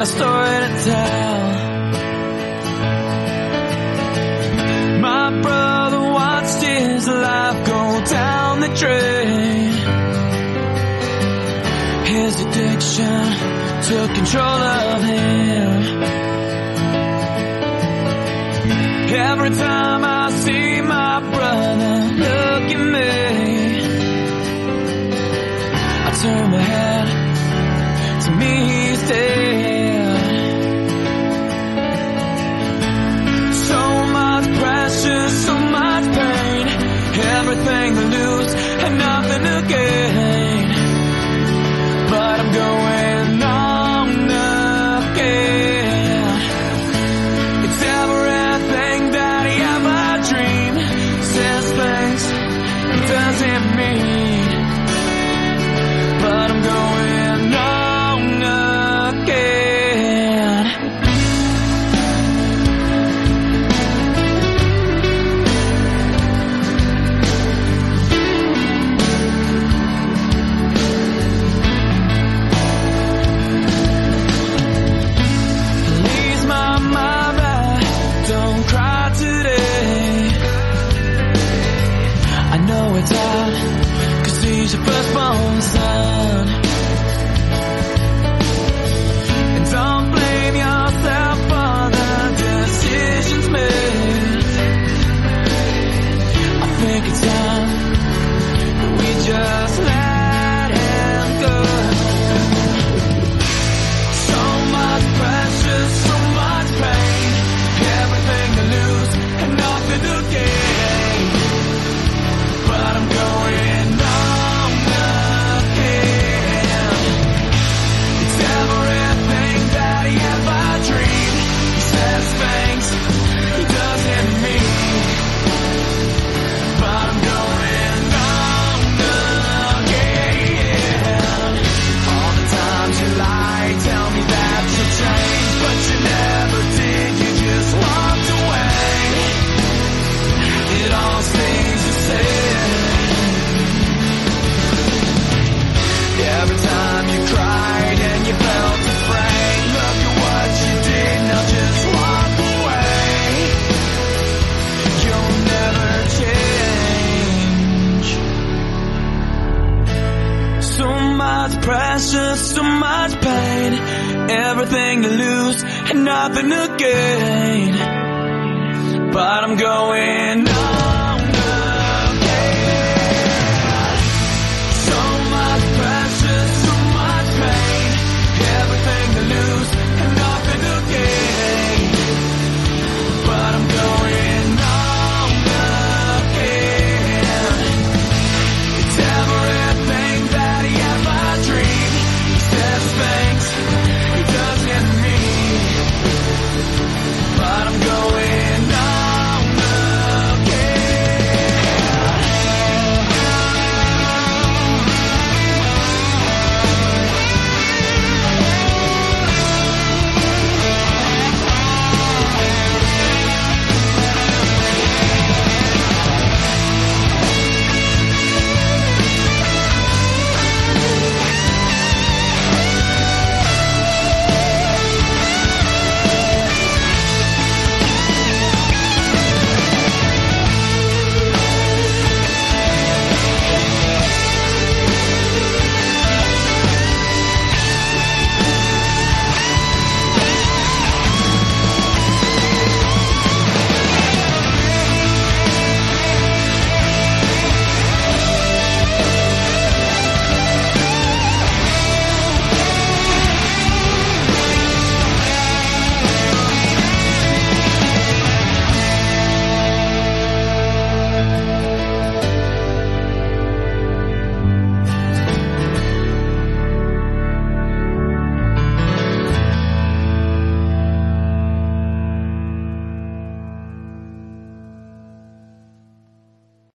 a story to tell. My brother watched his life go down the drain. His addiction took control of him. Every time I see my brother look at me, I turn my head, to me he's dead. So much pressure, so much pain, everything to lose and nothing to gain. But I'm going on again. It's everything that he ever dreamed. Says things he doesn't mean. But I'm going on again. Please, my mother, don't cry today. I know it's hard, 'cause he's your firstborn son. And don't blame yourself for the decisions made. I think it's time that we just let him go. So much pressure, so much pain, everything to lose and nothing to gain. But I'm going on again. It's everything that he ever dreamed. He says things he doesn't mean. But I'm going on again. All the times you lie, tell me that you'll change, but you never did, you just walked away. It all stays the same. Every time you cried and you felt afraid, look at what you did, now just walk away. You'll never change. So much pressure, so much pain, everything to lose and nothing to gain. But I'm going